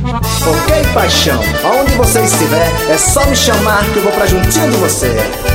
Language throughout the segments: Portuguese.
Ok, paixão, aonde você estiver, é só me chamar que eu vou pra juntinho de você.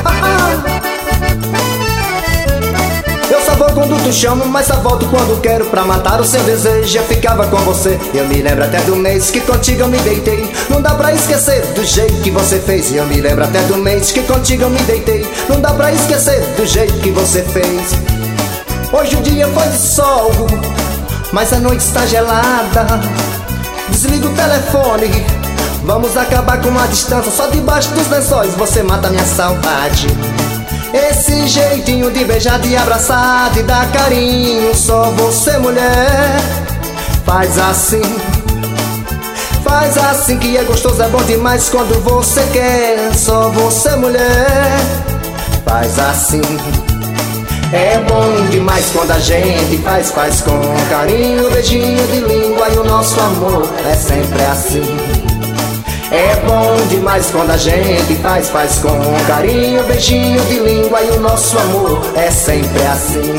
Eu só vou quando tu chama, mas só volto quando quero pra matar o seu desejo. Eu ficava com você, eu me lembro até do mês que contigo eu me deitei. Não dá pra esquecer do jeito que você fez. Eu me lembro até do mês que contigo eu me deitei. Não dá pra esquecer do jeito que você fez. Hoje o dia foi de sol, mas a noite está gelada. Desliga o telefone, vamos acabar com a distância. Só debaixo dos lençóis você mata minha saudade. Esse jeitinho de beijar, de abraçar, de dar carinho, só você, mulher, faz assim. Faz assim que é gostoso, é bom demais quando você quer. Só você, mulher, faz assim. É bom demais quando a gente faz com carinho, beijinho de língua, e o nosso amor é sempre assim. É bom demais quando a gente faz com carinho, beijinho de língua, e o nosso amor é sempre assim.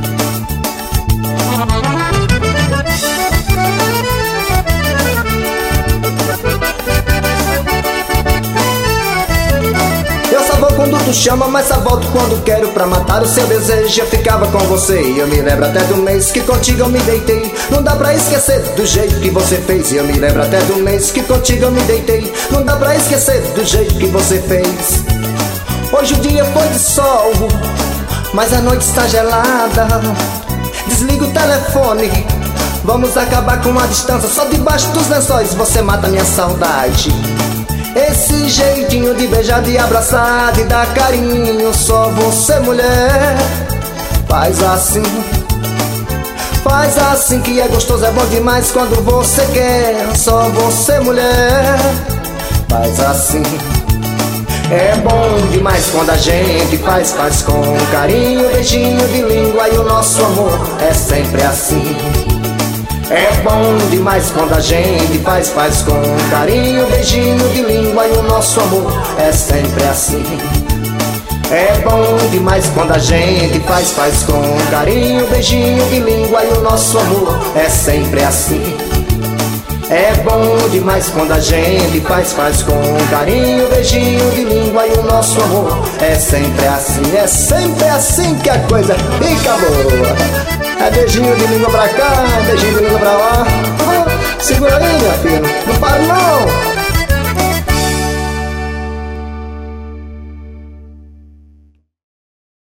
Quando tu chama, mas só volto quando quero pra matar o seu desejo. Eu ficava com você e eu me lembro até do mês que contigo eu me deitei. Não dá pra esquecer do jeito que você fez. E eu me lembro até do mês que contigo eu me deitei. Não dá pra esquecer do jeito que você fez. Hoje o dia foi de sol, mas a noite está gelada. Desliga o telefone, vamos acabar com a distância. Só debaixo dos lençóis você mata minha saudade. Esse jeitinho de beijar, de abraçar, de dar carinho, só você, mulher, faz assim. Faz assim que é gostoso, é bom demais quando você quer. Só você, mulher, faz assim. É bom demais quando a gente faz com carinho, beijinho de língua, e o nosso amor é sempre assim. É bom demais quando a gente faz com carinho, beijinho de língua, e o nosso amor é sempre assim. É bom demais quando a gente faz com carinho, beijinho de língua, e o nosso amor é sempre assim. É bom demais quando a gente faz com carinho, beijinho de língua, e o nosso amor é sempre assim. É sempre assim que a coisa fica boa. É beijinho de língua pra cá, beijinho de língua pra lá. Segura aí, minha filha, não para não.